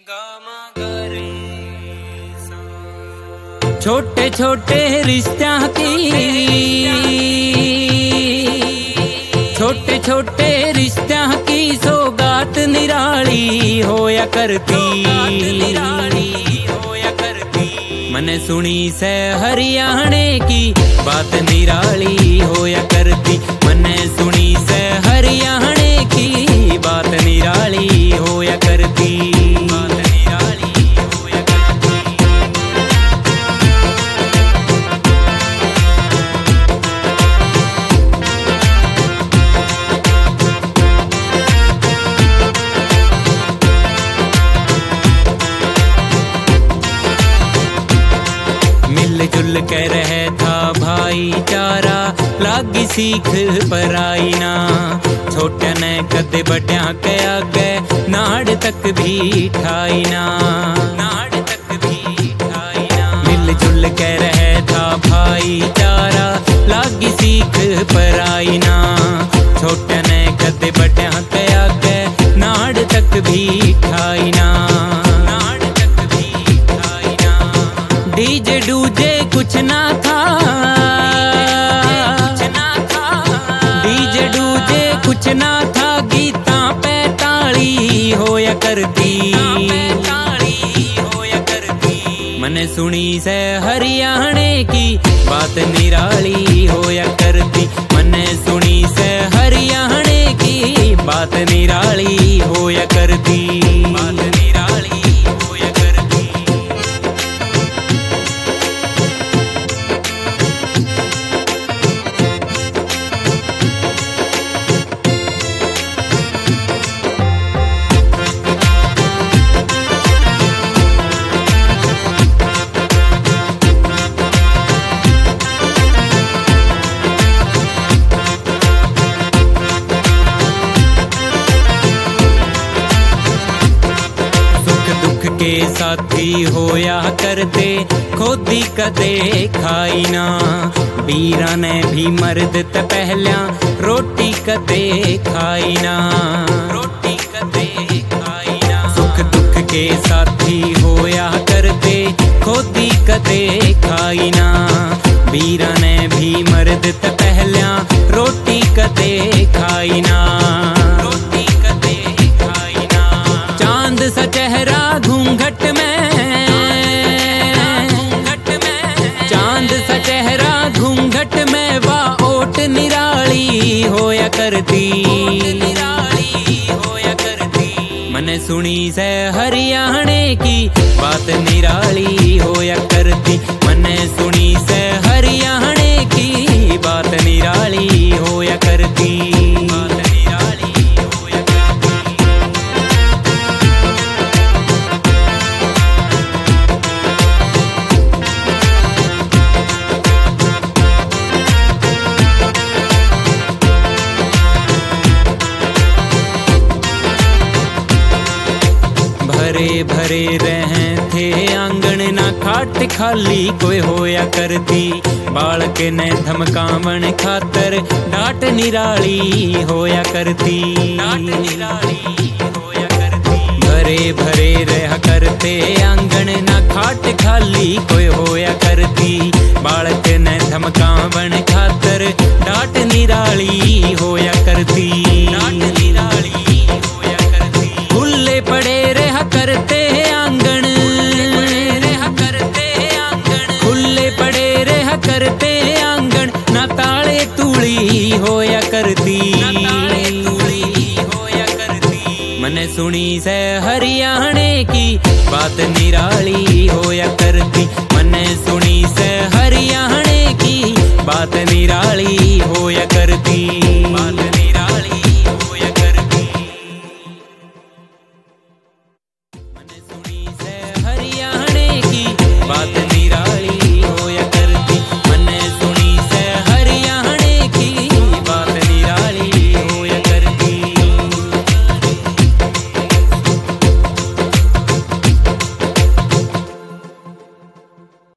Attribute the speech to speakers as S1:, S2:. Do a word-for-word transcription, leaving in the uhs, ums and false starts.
S1: छोटे छोटे रिश्त्या की छोटे छोटे रिश्त्या की सौगात निराली होया करती मने सुनी से हरियाणे की बात निराली होया करती मने सुनी से हरियाणे की बात निराली होया करती मिलजुल के रहे था भाईचारा लागी सीख पर आई ना छोटे ने कदे बड़िया के आगे नाड़ तक भी ठाई ना नाड़ तक भी ठाई ना मिलजुल के रहे था भाईचारा लागी सीख पर आई ना छोटे ने कदे बड़िया के आगे नाड़ तक भी ठाई ना डीजे डूजे कुछ ना था डीजे डूजे कुछ ना था गीता पे ताली होया करती मने सुनी से हरियाणे की बात निराली होया करती मने सुनी से हरियाणे की बात निराली होया करती बात निराली होया करती के साथी होया करते खोदी कदे खाई ना बीरा ने भी मर्द त पहला रोटी कदे खाई ना रोटी कदे खाई ना सुख दुख के साथी होया करते खोदी कदे खाई ना बीरा ने भी मर्द त पहला रोटी कदे खाई ना रोटी कदे खाई ना चांद सा चेहरा घूंघट में घूंघट में चांद सा चेहरा घूंघट में वाह ओट निराली होया करती निराली होया करती मने सुनी से हरियाणे की बात निराली होया करती मने सुनी से हरियाणे की बात निराली होया करती भरे भरे रहे थे आंगन ना खाट खाली कोई होया करती बालक ने धमकावन खातर डांट निराली होया करती डांट निराली होया करती भरे भरे रहा करते आंगन ना खाट खाली कोई होया करती बालक ने धमकावन खातर डांट निराली होया करती डांट निराली होया करती खुले पड़े रहा करते आंगन रहा करते आंगन खुले पड़े रहा करते आंगन ना ताले तूली होया करती ताले तूली होया करती मने सुनी से हरियाणे की बात निराली होया करती मने सुनी से हरियाणे की बात निराली होया करती।